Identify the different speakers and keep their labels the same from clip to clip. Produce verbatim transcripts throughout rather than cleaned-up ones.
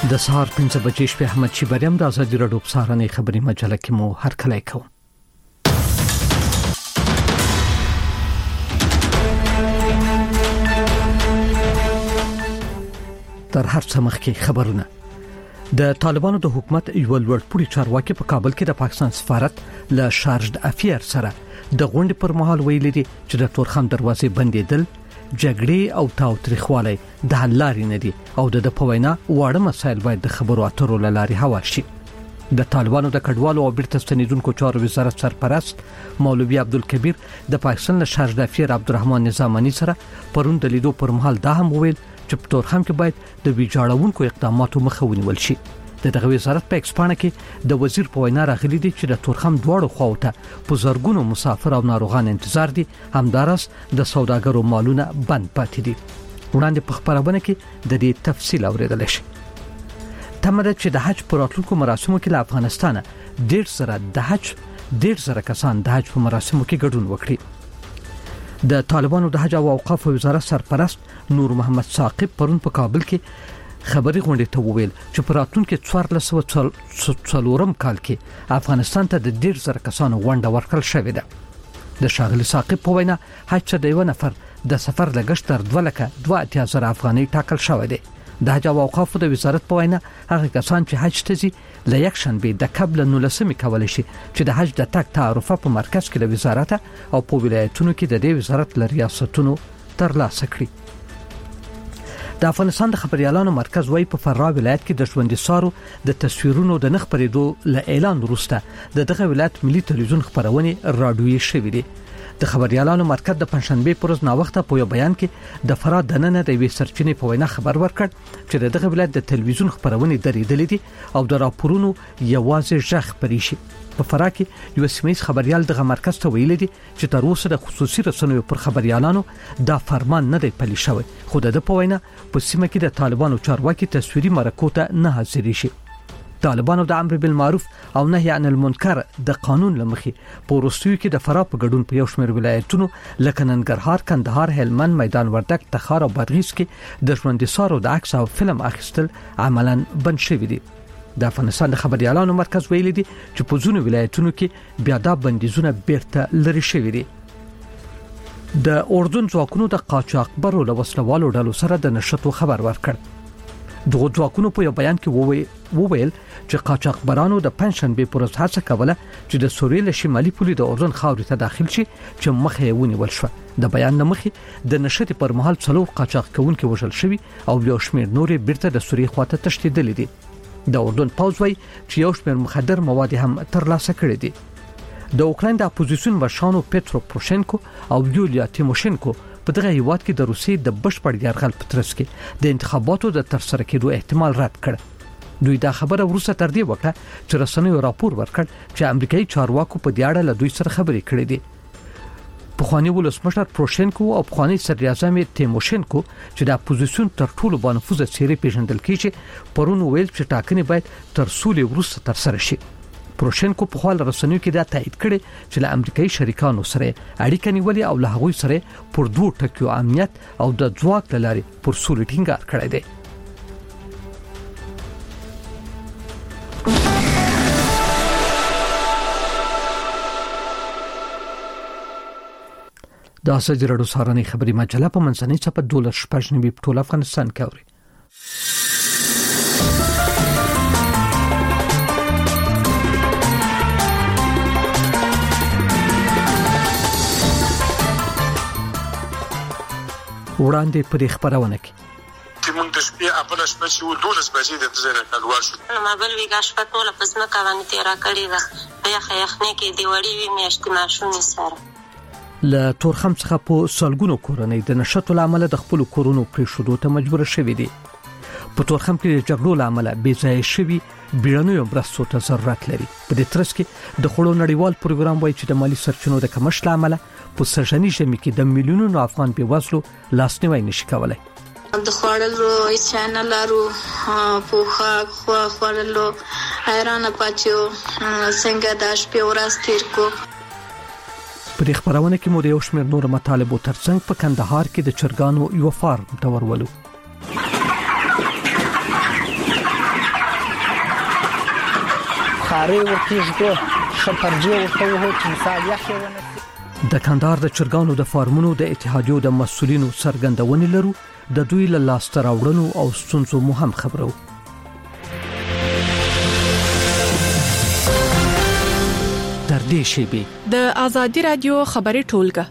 Speaker 1: د سهار پنځه بجې شپې احمد شیبریم د ازادي راډیو په سهارنۍ خبري مجله کې مو هرکلی کوم. تر هر څه مخکې خبرونه. د طالبانو د حکومت یو لوړپوړي چارواکي په کابل کې د پاکستان سفارت له شارجد افیر سره د غونډې پر مهال ویلي دي چې د تورخم دروازې بندیدل جګړې او تاوتریخوالی د حل لارې نه دي او د په وینا واړه مسایل باید د خبرو اترو له لارې هوار شي. د طالبانو د کډوالو او بیرته ستنیدونکو چارو وزارت سرپرست مولوي عبدالکبیر د پاکستان له شارجد افیر عبدالرحمن نظامانی سره پرون د لیدو پر مهال دا هم ویل چې په تورخم کې باید د ویجاړونکو اقداماتو مخه ونیول شي. د دغه وزارت په ایکسپانه کې د وزیر په وینا راغلي دي چې د تورخم دواړو خواو ته په زرګونو مسافر او ناروغان انتظار دي، همدارس د سوداګرو مالونه بند پاتې دي. وړاندې په خبرونه کې د دې تفصیل اوریدل شي. تمه ده چې د حج پر راتلونکو مراسمو کې له افغانستانه ډېر سره د حج ډېر سره کسان د حج په مراسمو کې ګډون وکړي. د طالبانو د حج او اوقاف وزارت سرپرست نور محمد ثاقب پرون په کابل کې خبري غونډې ته وویل چې په راتلونکي څوارلس سوه څلورم کال کې افغانستان ته د ډېر زره کسانو غونډه ورکړل شوې ده. د ښاغلي ثاقب په وینا حج ته د یو نفر د سفر لګښت تر دوه لکه دوه اتیا زره افغانۍ ټاکل شوی دی. د حج او اوقافو د وزارت په وینا هغه کسان چې حج ته ځي له یکشنبې د قبل نولسمې کولی شي چې د حج د تګ تعرفه په مرکز کې له وزارت او په ولایتونو کې د دې وزارت له ریاستونو ترلاسه کړي. د افغانستان د خبريالانو مرکز وايي په فراه ولایت کې د ژوندۍ سارو د تصویرونو د نخ پرېدو له اعلان وروسته د دغه ولایت ملي تلویزیون خبرونه راډیويي شوې دي. د خبريالانو مرکز د پنځشنبه پر ورځ ناوخته په یو بیان کې د فراه د نن د وی سرچینې په وینا خبر ورکړ چې دغه ولایت د تلویزیون خبرونه درېدلې دي او د راپورونو یوازې ژغ پرې شي. په فراه کې یو سیمه خبريال دغه مرکز ته ویل دي چې تر اوسه د خصوصي رسنیو پر خبريالانو دا فرمان نه دی پلي شوی، خو د په وینا په سیمه کې د طالبانو چارواکي تصویري مرکو ته نه حاضر شي. طالبانو د امر بالمعروف او نهي عن المنکر د قانون لمخې په وروستیو کې د فراه په ګډون په یو شمېر ولایتونو لکه ننګرهار، کندهار، هلمند، میدان وردګ، تخار او بادغیس کې د ژوندۍ سارو د عکس او فلم اخیستل عملاً بند شوی دي. د افغانستان د خبريالانو مرکز ویلي دي چې په ځینو ولایتونو کې بیا دا بندیزونه بیرته لري شوی دي. د اردن ځواکونو د قاچاقبرو له وسلوالو ډلو سره د نشټو خبر ورکړ. دغه ځواکونو په یو بیان کې وویل چې قاچاقبرانو د پنځشنبه پر ورځ هڅه کوله چې د سوریې له شمالي پولې د اردن خاورې ته داخل شي چې مخه یې ونیول شو. د بیان مخې د نشټ پر مهال څلور قاچاق کوونکي وژل شوي او یو شمېر نورې بیرته د سوریې خواته تښتېدلې دي. د اردن پوځ وايي چې یو شمېر مخدر مواد هم ترلاسه کړي دي. د اوکراین د اپوزیسیون مشرانو پېټرو پروشنکو او یولیا تیموشنکو په دغه هیواد کې د روسیې د بشپړ یرغل په ترڅ کې د انتخاباتو د ترسره کېدو احتمال رد کړ. دوی دا خبره وروسته تر دې وکړه چې رسنیو راپور ورکړ چې امریکایي چارواکو په دې اړه له دوی سره خبرې کړې دي. پخوانی ولسمشر پروشنکو او پخوانی صدر اعظم تیموشنکو چې د اپوزیسیون تر ټولو بانفوذه څیرې پیژندل کیږي پرون ویل چې ټاکنې باید تر سولې وروسته ترسره شي. پروشنکو په خپل رسنیو کې دا تایید کړي چې له امریکایي شریکانو سره اړیکې نیولې او له هغوی سره پر دوه ټکیو امنیت او د ځواک لاري پر سولې ټینګار کړی دی. د ازادي راډیو سهارنۍ خبري مجله په منځنۍ چاپ دولس شپږ نیمې په ټول افغانستان کې اوري. وړاندې پرې خبرونه کې
Speaker 2: چې موږ د شپې خپل شپه چې دولس بجې د ځای نه کډوال شو
Speaker 3: ما بل ویګا شپه ټول په ځمکه باندې تیرا کړې ده په یخ یخنې کې دی وړي وی میاشتې ماشومې سره
Speaker 1: له تورخم څخه په سلګونو کورنۍ د نشټو لامل د خپل کورونو پرې شودو ته مجبور شوي دي. په تورخم کې د جګړو لامل بې ځای شوي بیړنیو مرستو ته ضرورت لري. په دې ترڅ کې د خړو نړیوال پروګرام وایي چې د مالی سرچینو د کمښت لامل په سرجنی ژمي کې د میلیونونو افغان بېوزلو لاسنیوي نشي کولای.
Speaker 4: د خوړلو ایسانه لارو پوخا خو خوړلو حیرانه پاتیو څنګه د شپې ورځ تیر کو.
Speaker 1: په دې خبرونه کې مو د یو شمېر نور مطالبو ترڅنګ په کندهار کې د چرګانو یو فارم ته ورولو.
Speaker 5: خاري ورکیږي شپرجي ورته وو چې مثال یې ونه
Speaker 1: د کندهار د چرګانو د فارمونو د اتحادیو د مسؤلینو څرګندونې لرو د دوی له لاسته راوړنو او ستونزو مو هم خبرو. در دې شیبه
Speaker 6: د آزادي رادیو خبري ټولګه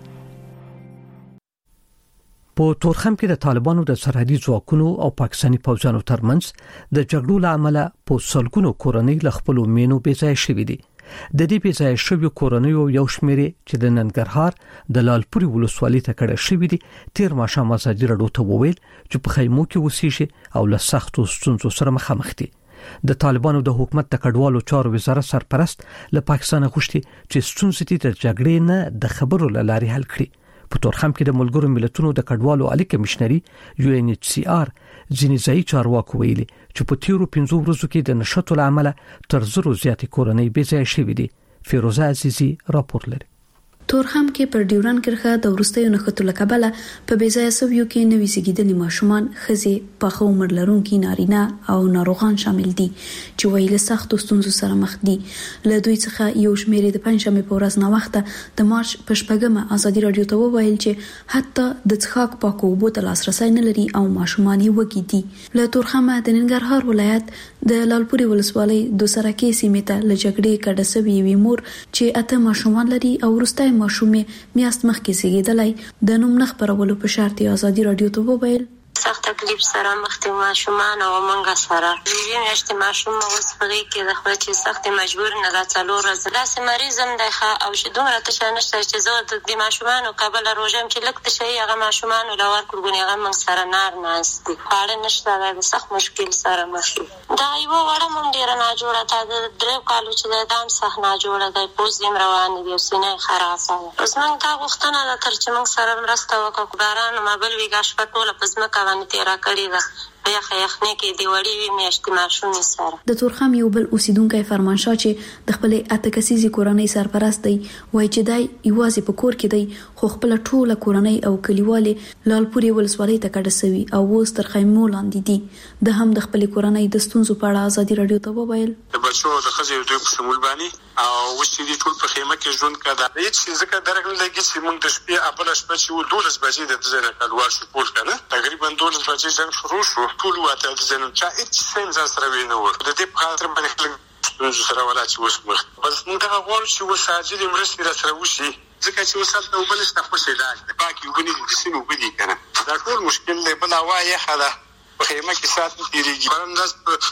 Speaker 1: په تورخم کې د طالبانو د سرحدي ځواکونو او پاکستاني پوځانو ترمنځ د جګړو لامل په سلګونو کورنۍ ل خپل مینو بېځای شوې دي. د دې بېځای شویو کورنۍ یو شمېر چې د ننګرهار د لالپوري ولسوالۍ ته کډه شوې دي تیر ماښام ازادي رادیو ته وویل چې په خیمو کې اوسېږي او له سختو ستونزو سره مخامخ دي. د طالبانو د حکومت د کډوالو چارو وزارت سرپرست له پاکستان غوښتي چې ستونزې د جګړې نه د خبرو لاري حل کړي. په تورخم کې د ملګرو ملتونو د کډوالو عالی کمشنري یو ان ایچ سی آر ځینې ځای چارواکو ویلي چې په تیرو پنځو ورځو کې د نشټو لامل تر زرو زیاتې کورنۍ بېځای شوې دي. فیروزه عزیزی راپور لري.
Speaker 7: تورخم کې پر ډیورن کرخه د ورستیو نخښتو لکبله په بېځای سویو کې نوې زیږیدلې ماشومان خزي په خو عمر لرونکي نارینه او ناروغان شامل دي چې ویل سخت ستونزو سره مخ دي. له دوی څخه یو شمېر د پنځمې په ورځ نو وخت د مارچ په شپږمه ازادي رادیو ته وویل چې حتی د څښاک پاکو اوبو ته لاسرسي نه لري او ماشومان یې وږي دي. له تورخمه د ننګرهار ولایت د لالپوري ولسوالۍ د سرکې سیمې ته له جګړې کډه سوي وي مور چې اته ماشومان لري او ورستای ماشومې میاشت مخکې زیږیدلای د نوم نخ پرولو په شرط ازادي رادیو ته وویل
Speaker 3: سخت تکلیف سره مخ ته ماشومان او منګه سره وی میاشت ماشوم اوس پرې کې د خپل چې سخت مجبور نه راځلو راځه سه مریضم دغه او چې دومره ته نشته چې زه د دې ماشومان او قبل روزم چې لکه شي هغه ماشومان او لور کړګونی هغه من سره نار ناس دي خاله نشته د سخت مشکل سره مخ دا یو وړه مونږ ډیر نه جوړه تا د درو کالو چې د دام صحنه جوړه د پوزیم روان دي سینه خرافه اوس موږ دا غوښتنه د تر چې موږ سره مرسته وکړو باران مابل ویګاش پټوله پزما باندې تیرا کړی دا یا خیخنه کې دی وړي وی میاشت ماشومې سره
Speaker 7: د تورخم یو بل اوسیدونکو فرمانشاه چې د خپل اته کسیزي کورنۍ سرپرست دی وای چې دای یوازې په کور کې دی خو خپل ټوله کورنۍ او کلیواله لالپوري ولسوالۍ ته کډه سوي او اوس تر خیمو لاندې دي. د هم د خپل کورنۍ د ستونزو په اړه ازادي رادیو ته وویل
Speaker 2: د بچو د خزي دوی په سمول باندې او وشي دي ټول په خیمه کې ژوند کړه هیڅ ځکه درغله لګي چې موږ د شپې خپل شپه چې دولس بجې د ځنه کډوال شو پول کنه تقریبا دولس بجې څنګه شروع شو ټول واته د ځنه چا هیڅ څنګه سره ویني و د دې په خاطر باندې څنګه سره ولا چې اوس مخ بس موږ دا غواړو چې وساجل مرستې را سره وشي ځکه چې وسات نو بل څه خوشي ده پاکي وګني د سیمو وګدي کنه دا ټول مشکل دی بل وایي خلا په خیمه کې سات تیریږي پرنداز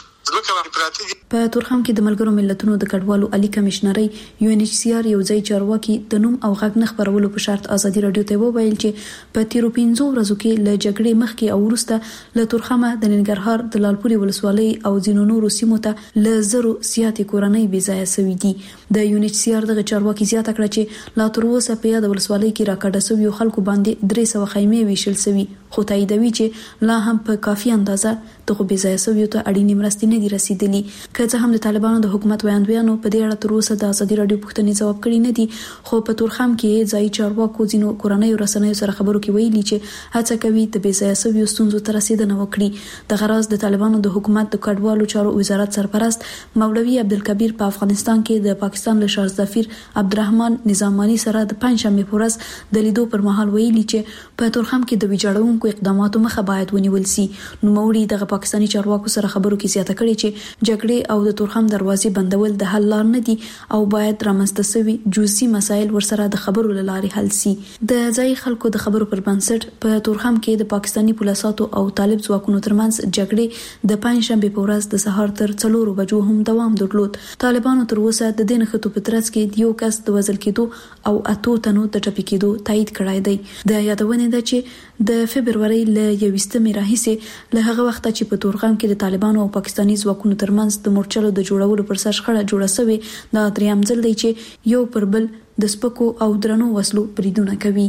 Speaker 7: په تورخم کې د ملګرو ملتونو د کډوالو عالی کمشنري یو ان ایچ سی آر یو ځای چارواکي د نوم او غږ نه خبرولو په شرط ازادي رادیو ته وویل چې په تیرو پنځو ورځو کې له جګړې مخکې او وروسته له تورخمه د ننګرهار د لالپوري ولسوالۍ او ځینو نورو سیمو ته له زرو سیاتي کورنۍ بې ځای سوي دي. د یو ان ایچ سی آر دغه چارواکي زیاته کړه چې لا تر اوسه په یاد ولسوالۍ کې راکړه سوي خلکو باندې درې سوه خیمې ویشل سوي خو تاییدوي چې لا هم په کافي اندازه دغه بې ځای سوي ته اړینې مرستې نه دي رسیدلي. که څه هم د طالبانو د حکومت ویاندویانو په دې اړه تر اوسه د ازادي رادیو پوښتنې ځواب کړی نه دي خو په تورخم کې ځای چارواکو ځینو کورنۍ رسنیو سره خبرو کې ویلي چې هڅه کوي د بې ځای سوي ستونزو ته رسیدنه وکړي. د غراض د طالبانو د حکومت د کډوالو چارو وزارت سرپرست مولوي عبدالکبیر په افغانستان کې د پاکستان له شاه سفیر عبدالرحمن نظامانی سره د پنځمې په ورځ د لیدو پر مهال ویلي چې په تورخم کې د ویجاړونکو اقداماتو مخه باید ونیول شي. نو موري دغه پاکستاني چارواکو سره خبرو کې زیاته کړې چې جګړې او د تورخم دروازې بندول د حل لار نه دي او باید رامنځته شوي جزئي مسایل ورسره د خبرو لارې حل شي. د ځای خلکو د خبرو پر بنسټ په تورخم کې د پاکستاني پولیسو او طالب ځواکونو ترمنځ جګړې د پنځشنبه په ورځ د سهار تر څلورو بجو هم دوام درلود. طالبانو تر اوسه د دې نښتو په ترڅ کې یو کس د وژل کېدو او اتو تنو د ټپي کېدو تایید کړی دی. د یادونه ده چې د فبرवरी ل یوستمې راهیسې له هغه وخت چې په تورخم کې د طالبانو او پاکستاني ځواکونو ترمنځ د مورچلو د جوړولو پر سر شخړه جوړه شوې دا دریم ځل دی چې یو پر بل د سپکو او درنو وسلو بریدونه کوي.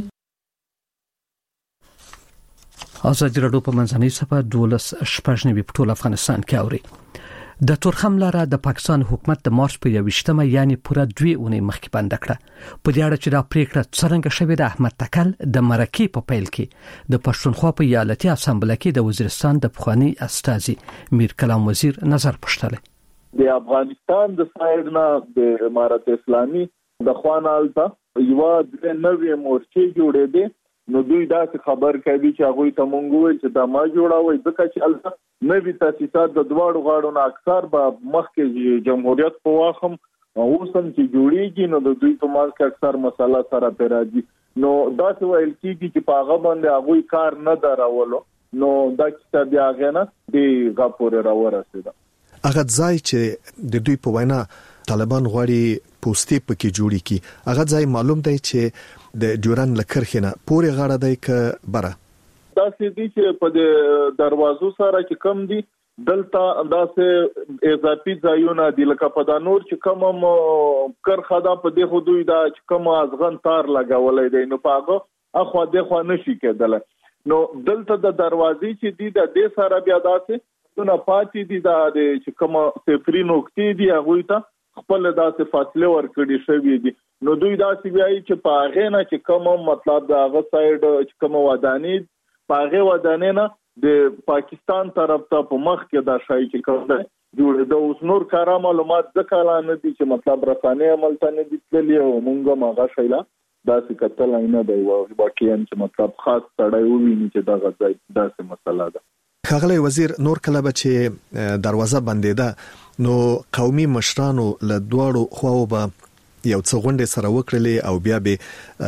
Speaker 1: ازادي رادیو په منځنۍ صفه دولس شپږ نوي په ټول افغانستان کې اوري. د تورخم لاره د پاکستان حکومت د مارچ په یوشتمه یعنی پوره دوی اونۍ مخکې بند کړه. په دې اړه چې دا پریکړه څرنګه شوې د احمد تکل د مرکې په پیل کې د پښتونخوا په ایالتي اسامبله کې د وزیرستان د پخوانی استازي میر کلام وزیر نظر پښتله.
Speaker 8: د افغانستان د سایډ نه د امارت اسلامي د خوانالته یو د نوې مورچې جوړې دي نو دوی دا خبر کوي چې هغه ته مونږ وایي چې دا ما جوړاوي ځکه چې البته نوې تاسیسات د دواړو غاړو نه اکثر به مخکې جمهوریت په واخم اوسم چې جوړیږي نو د دوی په مال کې اکثر مسله سره پیراځي نو دا څه ویل کیږي چې په هغه باندې هغه کار نه دراولو نو دا کیسه بیا غنه دی غاپور راورسېده
Speaker 9: هغه ځای چې د دوی په وینا طالبان غواړي پوسټي پکې جوړی کی هغه ځای معلوم دی چې د ډیورن لکرخنه پورې غاړه دی ک بره
Speaker 8: دا سې دي چې په دروازو سره چې کم دي دلته انداسه اضافي ځایونه دي لکه په دا نور چې کوم کرخه دا په دې خودوی دا چې کوم ازغن تار لګولې دی نو پاغه اخو د خو نشي کېدل نو دلته د دروازې چې دي د دې سره بیا داسې نو پاتې دي دا چې کوم صفري نقطې دي هغه ته خپل داسې فاصله ورکړي شوی دي نو دوی داسې وایي چې په هغه نه چې کوم مطلب دا هغه سایډ چې کوم ودانی په هغه ودانی نه د پاکستان طرف ته په مخ کې دا شای چې کوم دی جوړ د اوس نور کارا معلومات ځکه لا نه دي چې مطلب رسانه عمل ته نه دي تللی او مونږه ماغه شایلا دا څه کتل نه دی او باقي ان چې مطلب خاص تړای وویني چې دا غځای دا څه مسله ده
Speaker 9: خغلی وزیر نور کله به چې دروازه بندې ده نو قومي مشرانو له دواړو خواو به یو څه غونډې سره وکړلې او بیا به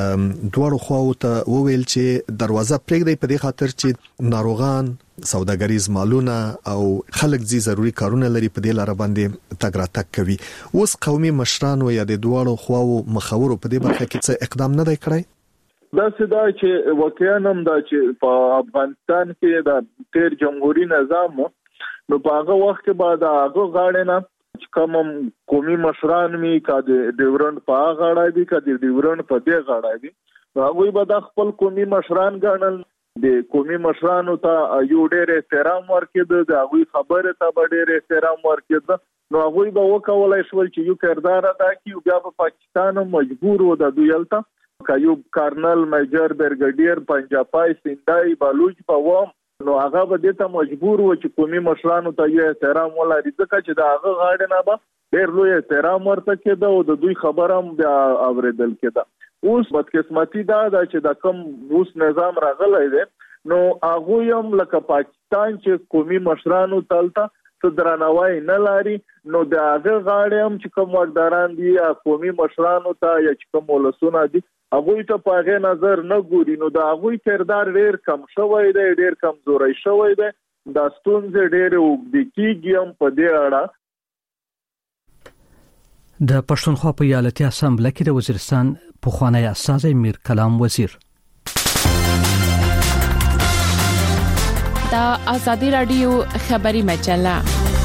Speaker 9: دواړو خواو ته وویل چې دروازه پرېږدي په دې خاطر چې ناروغان سوداګریز مالونه او خلک زی ضروری کارونه لري په دې لار باندې تګ راتګ کوي اوس قومي مشرانو یا د دواړو خواو مخاورو په دې برخه کې څه اقدام نه دی کړی
Speaker 8: دا څه دا چې واقعا هم دا چې په افغانستان کې د تیر جمهوریت نظام نو په هغه وخت کې بعد هغه غاړه نه کوم قومي مشران می کا د ډیورن په غاړه دي کا د ډیورن په دې غاړه دي هغه به د خپل قومي مشران ګڼل د قومي مشرانو ته یو ډېر احترام ورکړي د هغه خبره ته ډېر احترام ورکړي نو هغه به وکولای شو چې یو کردار ادا کړي بیا په پاکستان مجبور و د دویلته کایوب کارنل میجر برګډیر پنجابای سیندای بلوچ په وام نو هغه به د ته مجبور و چې قومي مشرانو ته یې احترام ولري ځکه چې دا هغه غاړه نه به ډېر لوی احترام ورته کېده او د دوی خبره هم بیا اوریدل کېده اوس بدقسمتي دا ده چې د کوم اوس نظام راغلی دی نو هغه هم لکه پاکستان چې قومي مشرانو تلته څه درناوی نه لري نو د هغه غاړه هم چې کوم واکداران دي قومي مشرانو ته یا چې کوم ولسونه دي هغه ته په هغه نظر نه ګوري نو دا هغه کردار ډېر کم شوی دی ډېر کمزوري شوی دی دا ستونزې ډېر وګړي کیږي هم په دې اړه
Speaker 1: د پښتونخوا په ایالتي اسامبله کې د وزیرستان پخوانی استازی میر کلام وزیر
Speaker 6: دا آزادی رادیو خبری مجله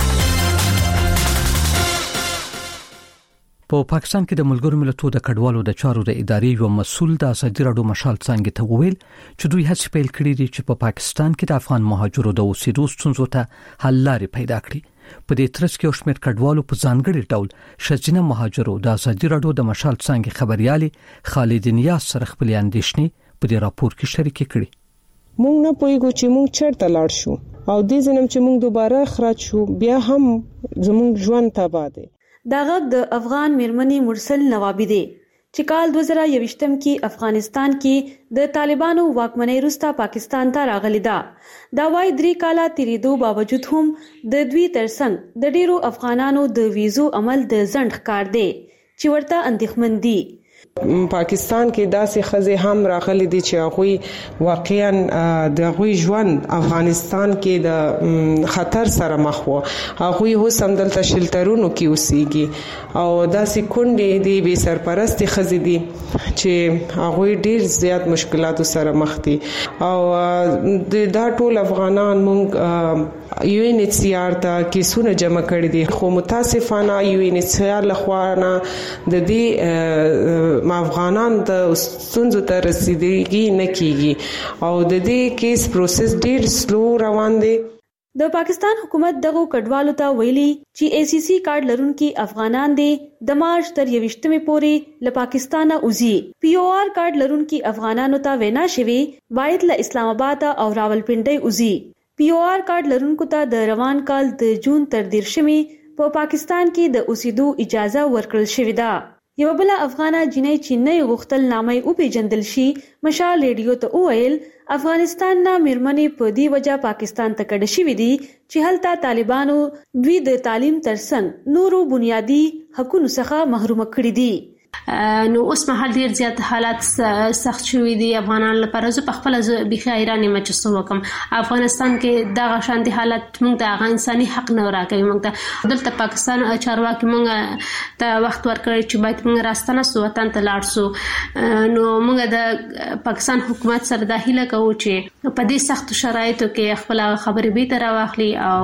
Speaker 1: په پاکستان کې د ملګرو ملتونو د کډوالو د چارو د ادارې یو مسول د آزادی رادیو مشال څنګه ته وویل چې دوی هڅه پیل کړې دي چې په پاکستان کې د افغان مهاجرو د اوسېدو ستونزو ته حل لارې پیدا کړي په دې ترڅ کې شمېر کډوالو په ځانګړي ډول شجنه مهاجرو د آزادی رادیو د مشال څنګه خبريالي خالد نیاز سره خپل اندېښنې په دې راپور کې شریک کړي
Speaker 10: مونږ نه پوهیږو چې مونږ چیرته لاړ شو او دې ځنم چې مونږ دوباره خراج شو بیا هم زمونږ ژوند تباه دی
Speaker 7: دا غږ د افغان میرمنې مرسل نوابی دی چې کال دوه زره یوویشتم کې افغانستان کې د طالبانو واکمنۍ وروسته پاکستان ته راغلی ده دا وايي درې کاله تیریدو باوجود هم د دوی ترڅنګ د ډیرو افغانانو د ویزو عمل د ځنډ ښکار دی چې ورته اندېښمن دي
Speaker 10: پاکستان کې داسې خزه هم راغلي دي چې هغه واقعا د غوي ژوند افغانستان کې د خطر سره مخ وو هغه هو سم دلته شلټرونو کې اوسېږي او داسې کونډې دي به سرپرست خزه دي چې هغه ډیر زیات مشکلاتو سره مخ دي او د دا ټول افغانان مونږ یو ان ایچ سی آر ته کیسونه جمع کړي دي خو متاسفانه یو ان ایچ سی آر لخوا نه د دې ما افغانان د ستونزو ته رسیدګي نه کیږي او د دې کیس پروسس ډیر سلو روان دی
Speaker 7: د پاکستان حکومت دغه کډوالو ته ویلي چې ای سی سی کارت لرونکي افغانان دي د مارچ تر یوویشتمې پورې له پاکستانه وځي پی او آر کارت لرونکي افغانانو ته وینا شوی باید له اسلام آباد او راولپنډي وځي پی او آر کارت لرونکو ته د روان کال د جون تر دیرشمې
Speaker 11: په پا پاکستان کې د اوسېدو اجازه ورکړل شوې ده. یو بل افغانه جنۍ چې نه غوښتل نامه او پیژندل شي مشال ریډیو ته وویل افغانستان نه میرمنې په دې وجه پاکستان ته کډه شوې دي چې هلته طالبانو دوی د تعلیم ترڅنګ نورو بنیادی حقوقو څخه محروم کړي دي.
Speaker 12: نو اوس مهال ډیر زیات حالات سخت شوي دي افغانان لپاره. زه په خپل بيخي حیران یم چې څه وکم. افغانستان کې دغه شانتي حالت موږ ته هغه انساني حق نه راکوي. موږ ته دلته پاکستان چارواکي موږ ته وخت ورکړي چې باید موږ راستنه سو وطن ته لاړ سو. نو موږ د پاکستان حکومت سره د هیله کوو چې په دې سخت شرایطو کې خپل خبرې به تر واخلي او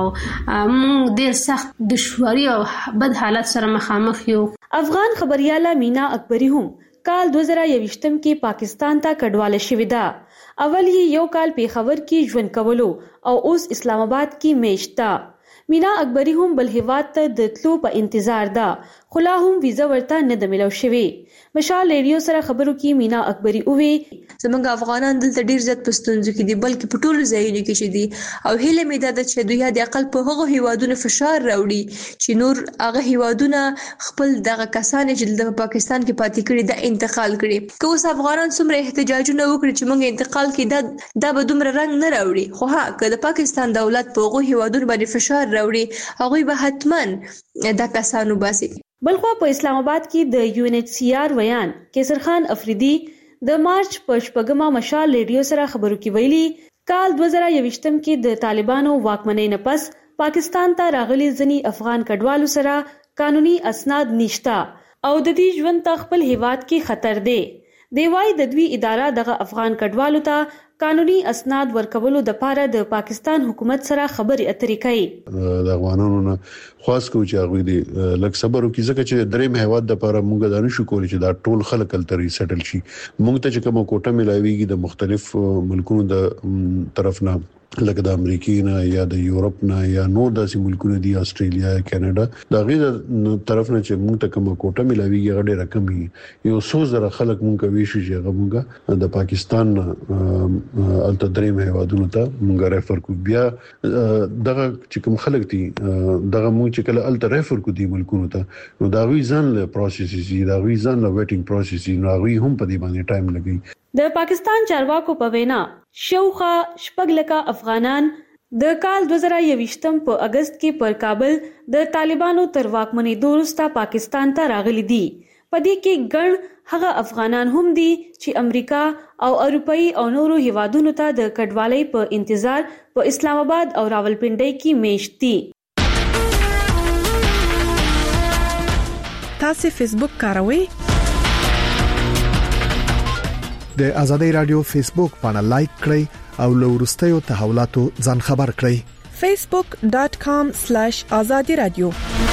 Speaker 12: موږ ډیر سخت دشواري او بد حالت سره مخامخ یو.
Speaker 11: افغان خبرياله مینا اکبری هم کال دو هزار یوویشتم کې پاکستان ته کډواله شوې ده. اول یې یو کال پیښور کې ژوند کولو او اوس اسلام آباد کې میشته. مینا اکبری هم بل هیواد ته د تلو په انتظار ده خو لا هم ویزه ورته نه د ملو شوې. مشال ریډیو سره خبرو کې مینا اکبری اووي
Speaker 13: زمونږ افغانان دلته ډیر زیات پښتونځو کې دي بلکې په ټولو ځایونو کې چې دي او هیله مې ده چې دوی د عقل په هغه هیوادونو فشار راوړي چې نور هغه هیوادونه خپل دغه کسان چې د پاکستان کې پاتې کړي د انتقال کړي. که اوس افغانان څومره احتجاجونه وکړي چې موږ انتقال کې دا دا به دومره رنګ نه راوړي. خو ها که د پاکستان دولت په هغه هیوادونو باندې فشار راوړي هغه به حتماً دا کسانو باسي.
Speaker 11: بلخو په اسلام آباد کې د یو ان ایچ سی آر ویان کیسر خان افریدي د مارچ په شپږمه مشال ریډیو سره خبرو کې ویلي کال دو هزار یوویشتم کې د طالبانو واکمنۍ نه پس پاکستان ته راغلي ځنی افغان کډوالو سره قانوني اسناد نشته او د دې ژوند ته خپل هیواد کې خطر دی. دی وايي د دوی اداره دغه افغان کډوالو ته قانوني اسناد ورکولو د پاره د پاکستان حکومت سره خبرې اترې کوي.
Speaker 14: د افغانانو نه خاص کو چې هغه دې لک صبر وکړي ځکه چې درې هیواد د لپاره موږ د نشو کولای چې دا ټول خلک تلتري سټل شي. موږ ته چې کومه کوټه ملاويږي د مختلف ملکونو د طرف نه لکه د امریکای نه یا د یورپ نه یا نور داسې ملکونه دي استرالیا کاناډا دا غیر طرف نه چې موږ ته کومه کوټه ملاويږي هغه ډېر کم وي. یو څو زره خلک موږ کوي چې هغه موږ د پاکستان الته درې هیوادونو ته موږ ریفر کو. بیا دغه چې کوم خلک دي دغه موږ چې کله الته ریفر کو دي ملکونو ته نو دا غوي ځان له پروسس دي دا غوي ځان له ویټینګ پروسس دي نو غوي هم په دې باندې ټایم لګي.
Speaker 11: د پاکستان چارواکو په وینا شوخه شپږ لکه افغانان د کال دو هزار یوویشتم په اگست کې پر کابل د طالبانو تر واکمنۍ وروسته پاکستان ته راغلي دي. په دې کې ګڼ هغه افغانان هم دي چې امریکا او اروپאי او نورو هیوادونو ته د کډوالۍ په انتظار په اسلام آباد او راولپنډي کې میشت دي.
Speaker 15: تاسو فیسبوک کاروئ؟
Speaker 9: د ازادي رادیو فیسبوک باندې لایک کړئ او له ورستیو تحولاتو ځان خبر کړئ.
Speaker 15: facebook dot com slash azadi radio.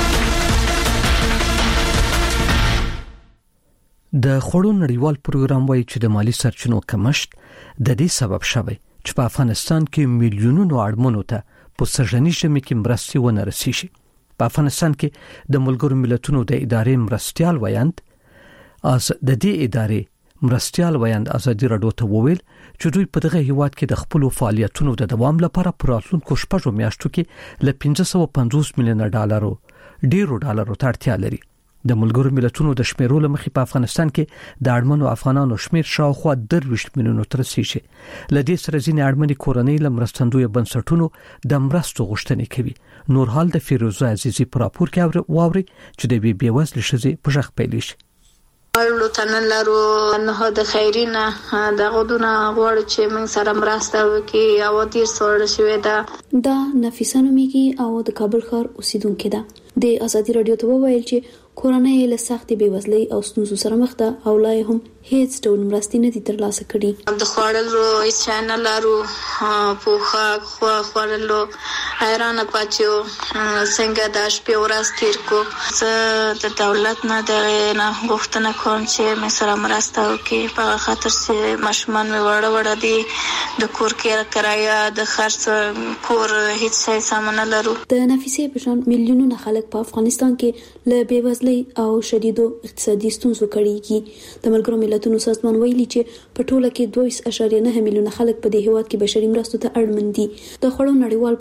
Speaker 1: د خړو نړیوال پروګرام وايي چې د مالی سرچینو کمښت د دې سبب شوی چې په افغانستان کې میلیونونو اړمنو ته په سژنې ژمي کې مرستې ونه رسیږي. په افغانستان کې د ملګرو ملتونو د ادارې مرستيال ویاند از د دې ادارې مرستيال ویاند ازادي رادیو ته وویل چې دوی په دغه هیواد کې د خپل فعالیتونو د دوام لپاره پراتلونکو شپږو میاشتو کې ل پنځه سوه پنځوس میلیونه ډالرو ډیرو ډالرو ته اړتیا لري. د ملګرو ملتونو د شمیرو لمخې په افغانستان کې د اړمنو افغانانو شمیر شاوخوا درویشت میلیونو تر رسیدي. لدې سره ځینې اړمنې کورنۍ لمرستندوی بنسټونو د مرستو غوښتنې کوي. نور حال د فیروزه عزیزی پر راپور کې واوري چې د بي بي وزل شزي په ژغ پیل شي.
Speaker 4: ورلو تنلارو نه د خیرینه د غودونه غوړ چې موږ سره مرسته وکي او تیر سوړ شوې ده.
Speaker 7: دا نفیسه نومیږي او د کابل ښار اوسیدونکو ده. د ازادي رادیو ته وویل چې کورنۍ له سختې بیوزلۍ او ستونزو سره مخ ده او لا هم هیڅ ډول مرستې نه دي ترلاسه کړي.
Speaker 4: د خوړلو هیڅ نه لرو پوخه خو خوړلو حیران پاتیو څنګه د شپې ورځ تیر کو. زه د دولت نه د نه غوښتنه کوم چې مې سره مرسته وکړي په خاطر چې ماشومان مې وړه وړه دي د کور کې کرایه د خرڅ کور هیڅ څه سامان لرو.
Speaker 7: د نفیسې په شان میلیونونه خلک په افغانستان کې له بیوزلۍ او شدیدو اقتصادي ستونزو کړيږي. د ملګرو ملتونو سازمان ویلي چې په ټوله کې دوه اعشاریه نه میلیونه خلک په دې هیواد کې بشري مرستو ته اړمن دي. د خړو نړیوال پروګرام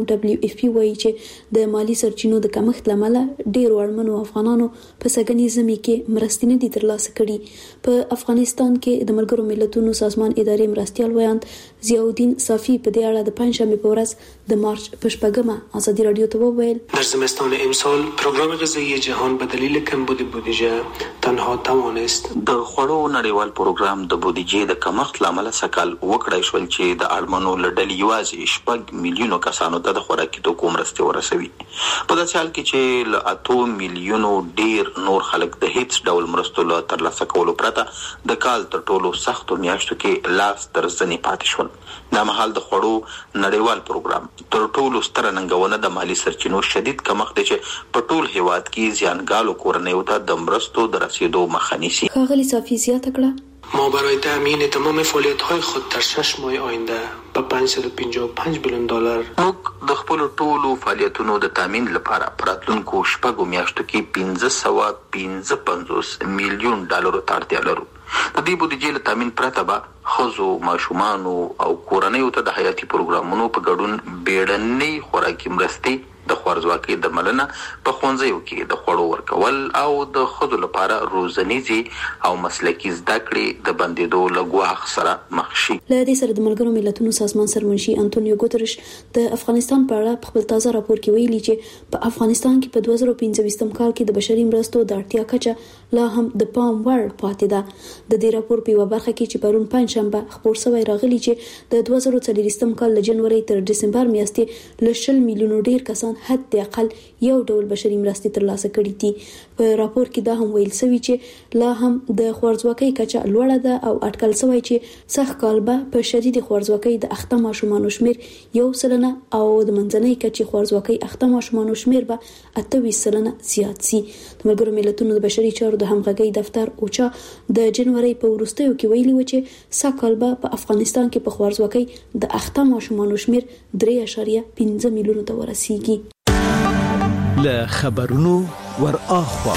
Speaker 7: دبليو اف پی وایي چې د مالی سرچینو د کمښت لامل ډېر وړمنو افغانانو په سګنی زمي کې مرستې نه دي ترلاسه کړي. په افغانستان کې د ملګرو ملتونو سازمان ادارې مرستيال ویاند ضیاءالدین صافی په دې اړه د پنځشنبه په ورځ د مارچ په شپږمه ازادي رادیو ته وویل:
Speaker 16: در زمستان امسال پروگرام غذایی جهان به دلیل کمبود بودجه تنها توانست
Speaker 17: د خوړو نړیوال پروګرام د بودیجې د کمښت لامل سکهال وکړای شول چې د اړمنو لړل یوازې شپږ میلیونو کسانو ته د خوراکي توکو مرستې ورسوي. په داسې حال کې چې له اتو میلیونو ډیر نور خلک د هیڅ ډول مرستو له ترلاسه کولو پرته د کال تر ټولو سختو میاشتو کې لاس تر زنې پاتې شول. دا مهال د خوړو نړیوال پروګرام تر ټولو ستره ننګونه د مالی سرچینو شدید کمښت دی چې په ټول هیواد کې زیانګالو کورنیو ته د مرستو د رسیدو مخه نیسي.
Speaker 7: ښاغلي صافی زیاته کړه:
Speaker 16: ما برای تامین تمام فعالیت‌های خود در شش ماه آینده به پنځصد و پنځه و پنځه میلیون دلار
Speaker 17: موږ د خپل ټولو فعالیتونو د تامین لپاره پراتلونکو شپږو میاشتو کې پنځه سوه پنځه پنځوس میلیون ډالرو ته اړتیا لرو. د دې بودیجې له تامین پرته به ښځو، ماشومانو او کورنیو ته د حیاتي پروګرامونو په ګډون بیړنۍ خوراکي مرستې، د خوارځواکۍ درملنه، په ښوونځیو کې د خوړو ورکول او د ښځو لپاره روزنیزې او مسلکي زده کړې د بندېدو له ګواښ سره مخ شي.
Speaker 7: له دې سره د ملګرو ملتونو سازمان سرمنشي انټونیو ګوتریش د افغانستان په اړه په خپل تازه راپور کې ویلي چې په افغانستان کې په دوه زره پنځه ویشتم کال کې د بشري مرستو د اړتیا کچه لا هم د پام وړ پاتې ده. د دې راپور په یوه برخه کې چې پرون پنځشنبه خپور شوی راغلی چې د دوه زره څلوېښتم کال له جنوري تر دسمبر میاشتې له شل میلیونو ډیر کسان حد اقل یو ډول بشري مرستې ترلاسه کړي دي. په راپور کې دا هم ویل شوی چې لا هم د خوارځواکۍ کچه لوړه ده او اټکل شوی چې سخت کال به په شدید خوارځواکۍ د اخته ماشومانو شمیر یو سلنه او د منځنۍ کچې خوارځواکۍ اخته ماشومانو شمیر به اته ویشت سلنه زیات شي. د ملګرو ملتونو د بشري چارو د همغږۍ دفتر اوچا د جنوري په وروستیو کې ویلي و چې سږ کال به په افغانستان کې په خوارځواکۍ د اخته ماشومانو شمیر درې اعشاریه پنځه میلیونو ته ورسیږي.
Speaker 1: له خبرونو ور اخوا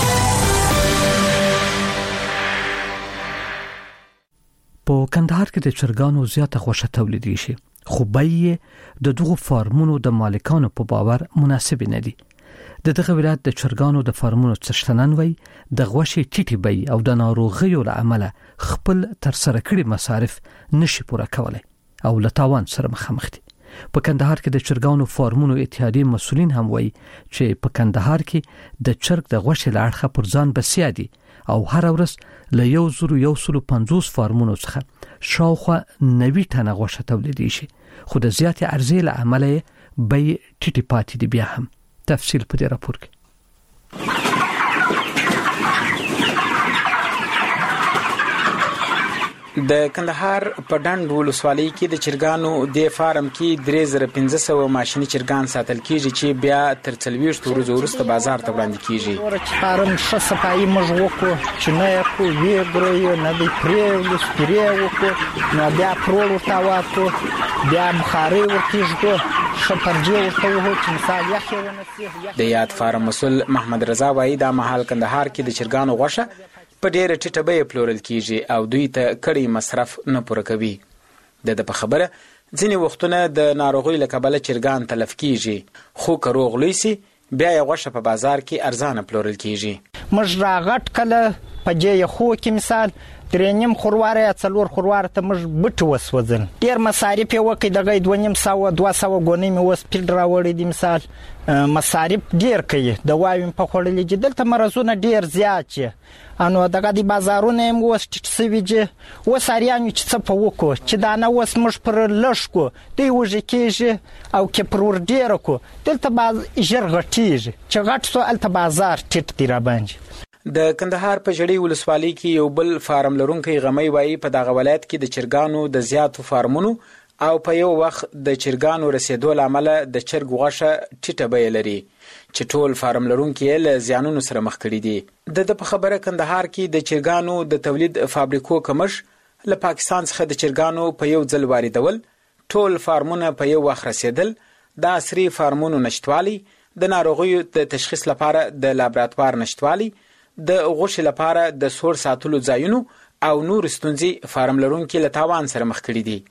Speaker 1: په کندهار کې د چرګانو زیاته غوښه تولیدېږي شي، خو بیې د دغو فارمونو د مالکانو په باور مناسب نه دي. د دغه ولایت د چرګانو د فارمونو څښتنان وایي د غوښې ټیټې بیې او د ناروغیو له امله خپل تر سره کړي مصارف نشي پوره کولای او له تاوان سره مخامخ دي. په کندهار کې د چرګانو فارمونو اتحادیې مسؤلین هم وایي چې په کندهار کې د چرګ د غوښې له اړخه پر ځان بسیا دي او هر ورځ له یو زرو یو سلو پنځوس فارمونو څخه شاوخوا نوي ټنه غوښه تولیدېږي شي، خو د زیاتې عرضې له امله بیې ټیټې پاتې دي. بیا هم تفصیل په دې راپور کې.
Speaker 18: د کندهار په ډنډ ولسوالۍ کې د چرګانو د فارم کې درې زره پنځه سوه ماشیني چرګان ساتل کیږي چې بیا تر څلوېښتو ورځو وروسته بازار ته وړاندې کیږي.
Speaker 5: چې فارم ښه صفایي موږ وکړو، چې نه یې کړو ویې ګرویو، نه دی پرېولو، سپرې وکړو، نو بیا پرول ورته واچو، بیا بخارۍ ورکېږدو، ښه پرجې ورته وهو چې مثال یخ یې ونه سي. د
Speaker 18: یاد فارم مسؤل محمد رضا وایي دا مهال کندهار کې د چرګانو غوښه په ډېره ټیټه بیه پلورل کیږي او دوی ته کړی مصرف نه پوره کوي. د ده په خبره ځینې وختونه د ناروغۍ له کبله چرګان تلف کیږي، خو که روغ لوی سي بیا یې غوښه په بازار کې ارزانه پلورل کیږي.
Speaker 5: موږ راغټ کله په جې خو کې مثال درې نیم خورواره یا څلور خورواره ته موږ بټ وسوځل، ډېر مصارف یې وکړي، دغه دوه نیم سوه دوه سوه ګونۍ مې اوس پیډ راوړی دي، مثال مصارف ډېر کوي، دوا مې په خوړلي دي، دلته مرضونه ډېر زیات چې انو دغه د بازارونه هم اوس ټیټ سوي دي. اوس اریان چې څه په وکړو چې دانه اوس موږ پر لږ کړو دوی وږې کېږي او که پر ور ډېره کړو دلته باز ژر غټېږي، چې غټ سو هلته بازار ټیټ دی راباندې.
Speaker 18: د کندهار په ژړۍ ولسوالۍ کې یو بل فارم لرونکی غمی وایي په دغه ولایت کې د چرګانو د زیاتو فارمونو او په یو وخت د چرګانو رسیدو له امله د چرګ غوښه ټیټه بیه لري چې ټول فارم لرونکي یې له زیانونو سره مخ کړي دي. د ده په خبره کندهار کې د چرګانو د تولید فابریکو کمښت، له پاکستان څخه د چرګانو په یو ځل واردول، ټول فارمونه په یو وخت رسیدل، د عصري فارمونو نشتوالی، د ناروغیو د تشخیص لپاره د لابراتوار نشتوالی، د غوښې لپاره د سوړ ساتلو ځایونو او نور ستونزې فارم لرونکي له تاوان سره مخ کړي دي.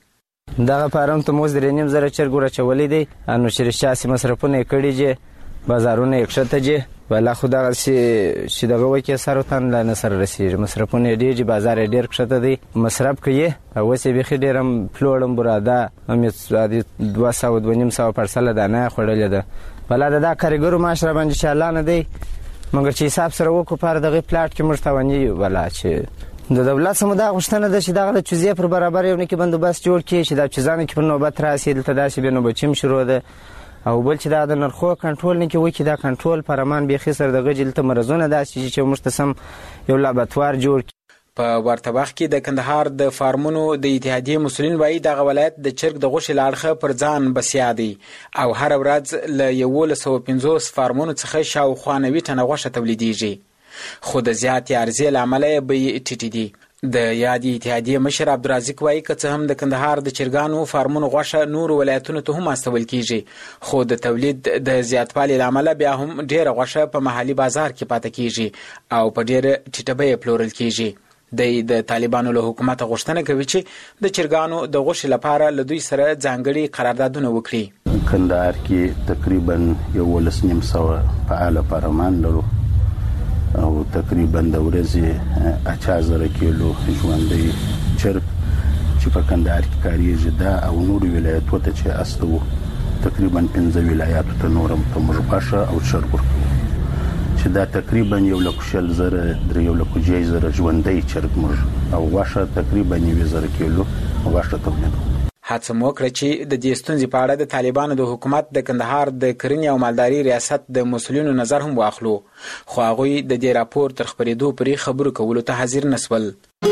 Speaker 19: دغه فارم ته موږ درې نیم زره چرګ ورچولې دي نو چې شاسي مصرفونه یې کړي دي بازارونه یې کښته دي ولا خو دغه چې دغه وکي سره تن لا نه سره رسیږي مصرفونه ډېر دي بازار یې ډېر کښته دی مصرف کوي او اوس یې بېخي ډېر هم پلوړم براده هم یې دوه سوه دوه نیم سوه پرسله دانه یې خوړلې ده ولا د دا کارګرو معاش را باندې چې الله نه دی مګر چې حساب سره وکړو په دغه پلاټ کې موږ تاواني یو ولا چې د دولت سم دا غوښتنه ده چې دغه د چوزې پر برابر یو نه کې بندوبست جوړ کړي چې دا چوزانو کې پر نوبت راسي دلته داسې بې نوبتي هم شروع ده او بل چې دا د نرخو کنټرول نه کې وکړي دا کنټرول پرمان بیخي سره دغه دلته مرزونه داسې چې موږ ته سم یو لابراتوار جوړ کړي.
Speaker 18: په ورته وخت کې د کندهار د فارمونو د اتحادیې مسؤلین وایي دغه ولایت د چرګ د غوښې له اړخه پر ځان بسیا دی او هره ورځ له یولس سوه پنځوس فارمونو څخه شاوخوا نوي ټنه غوښه تولیدېږي خو د زیاتې عرضې له امله یې بیې ټیټې دي. د یادې اتحادیې مشر عبدالرازق وایي که څه هم د کندهار د چرګانو فارمونو غوښه نورو ولایتونو ته هم استول کېږي خو د تولید د زیاتوالي له امله بیا هم ډېره غوښه په محلي بازار کې پاته کېږي او په ډېره ټیټه بیه پلورل کېږي. د طالبانو له حکومت غوښتنه کوي چې د چرګانو د غوښې لپاره له دوی سره ځانګړي قراردادونه وکړي.
Speaker 20: کندهار کې تقریبا یولس نیم سوه فعاله پارلمان لرو او تقریبا د ورځې اته زره کیلو ژوندی چرګ چې په کندهار کې کاریږي دا او نور ولایتونو ته چې استو تقریبا پنځه ولایتونو ته نورم ته موږ غوښه او چرګ ورکوو چې دا تقریبا یو لک شل زره درې یو لک جې زره ژوندی چرګ موږ او غوښه تقریبا یو زره کیلو غوښه تولیدوو.
Speaker 18: هڅه مو وکړه چې د دې ستونزې په اړه د طالبانو د حکومت د کندهار د کرنې او مالداري ریاست د مسؤلینو نظر هم واخلو خو هغوی د دې راپور تر خپرېدو پورې خبرو کولو ته حاضر نه شول.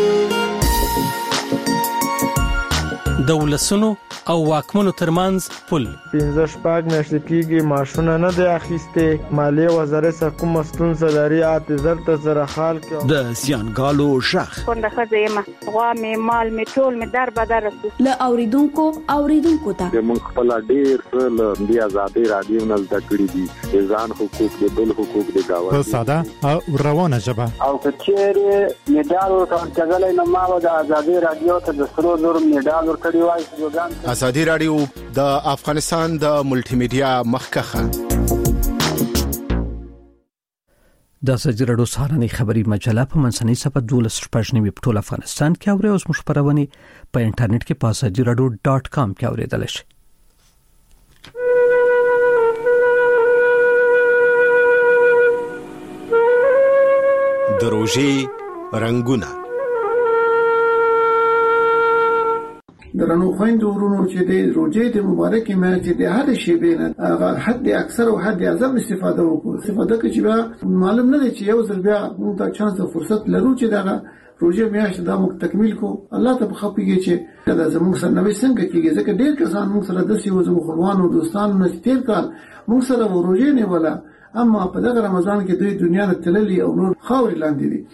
Speaker 21: د ولسونو او واکمنو ترمنځ پل
Speaker 22: پنځه شپږ میاشتې کېږي معاشونه نه دی اخیستې مالیې وزارت څخه کومه ستونزه لري اته زر ته زره خال کې
Speaker 21: د زیانګالو شخ
Speaker 23: کونډه ښځه یم غوا مې مال مې ټول مې در بدر رسو
Speaker 7: له اوریدونکو اوریدونکو ته
Speaker 24: موږ خپل ډېر څه له دې ازادي رادیو نه زده کړي دي ځان حقوق د بل حقوق د گاوند
Speaker 25: په ساده او روانه ژبه
Speaker 26: او کچېره میډال ورکړل نو ما د ازادي رادیو ته د سرو زر میډال ورکړی وای.
Speaker 27: ازادي رادیو د افغانستان د ملټي میډیا مخکخه
Speaker 1: د ازادي رادیو سهارنۍ خبري مجله په منځنۍ صفحه دولس شپږ نیمه په ټول افغانستان کې اوري اوس مشپرونی په انټرنیټ کې په ازادي رادیو ډاټ کام کې اوریدل شي.
Speaker 27: د روزي رنگونه
Speaker 28: درنو خويندو ورونو چې د روزې د مبارکې میاشتې د هر شی بین هغه حد اکثر او حد اعظم استفاده وکړو استفاده کوي چې بیا معلوم نه دی چې یو ځل بیا موږ ته چانس او فرصت لرو چې دغه روزې میاشت دا موږ تکمیل کو الله ته بخښيږي چې دا زموږ سره نوې څنګه کېږي ځکه ډېر کسان موږ سره د سیمو زموږ خپلوانو دوستانو نه تیر کال موږ سره روزې نه ولا اما په دغه رمضان کې دوی دنیا ته تللي او نور خاورې لاندې دي.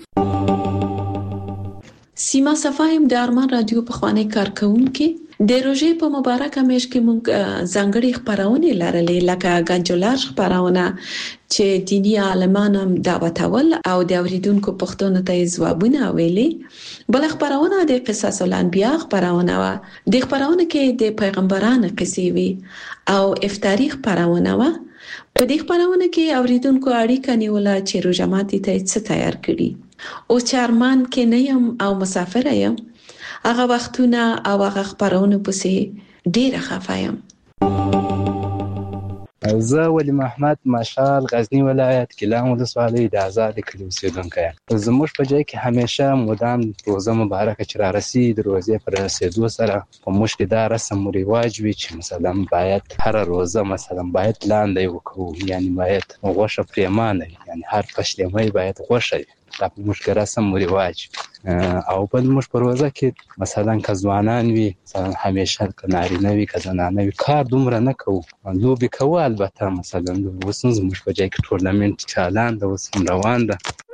Speaker 29: سیما صفایم د ارمان رادیو په خوانی کارکونکو د روزې په مبارکه میاشت کې موږ ځانګړي خبرونه لرلې لکه غنجولار خبرونه چې دینی عالمانم دعوتول او د اوریدونکو پښتنو ته ځوابونه ویلي بل خبرونه د قصص الانبیاء خبرونه و د خبرونه کې د پیغمبرانو قصې وي او افطاری خبرونه و په دې خبرونه کې اوریدونکو اړیکه نیوله چې روزه ماتي ته څه تیار کړي او چارمان کې نه يم او مسافر یم هغه وختونه او هغه خبرونه پسې ډیره خفایم.
Speaker 30: زه ولی محمد مشال غزنی ولایت کلام ولسوالۍ د آزاد کلی اوسیدونکی یم. زموږ په ځای کې همیشه مدام روزه مبارکه چې را رسي د روزې پر رسېدو سره په موږ کې دا رسم و رواج وي چې مثلا باید هر روزه مثلا باید لاندې وکړو یعنی باید غوښه پرېمانه وي یعنی هر پښلمۍ باید غوښه وي دا په موږ کې رسم و رواج او بل موږ په روزه کې مثلا که ځوانان وي مثلا همیشه که نارینه وي که زنانه وي کار دومره نه کوو لوبې کوو البته مثلا اوس زموږ په ځای کې ټورنمنټ چالان ده اوس هم روان ده